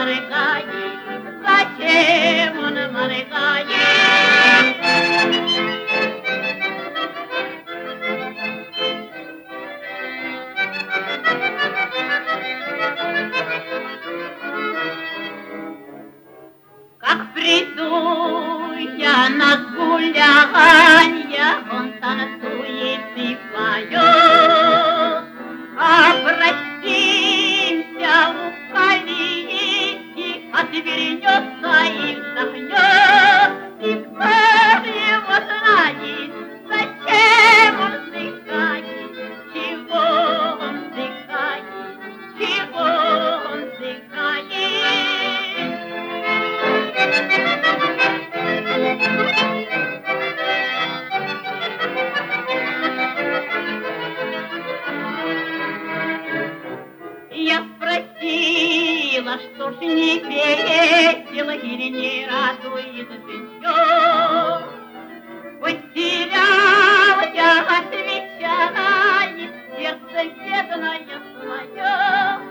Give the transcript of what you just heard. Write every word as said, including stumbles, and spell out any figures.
моргает? Зачем он моргает? Как приду я на гулянье, он танцует и поет. А простимся у калитки, отвернется и вздохнет. И кто ж его знает, зачем он вздыхает, чего он вздыхает, чего он вздыхает. Я спросила, что ж не весело или не радует житье. Потерял я, отвечает, сердце бедное свое.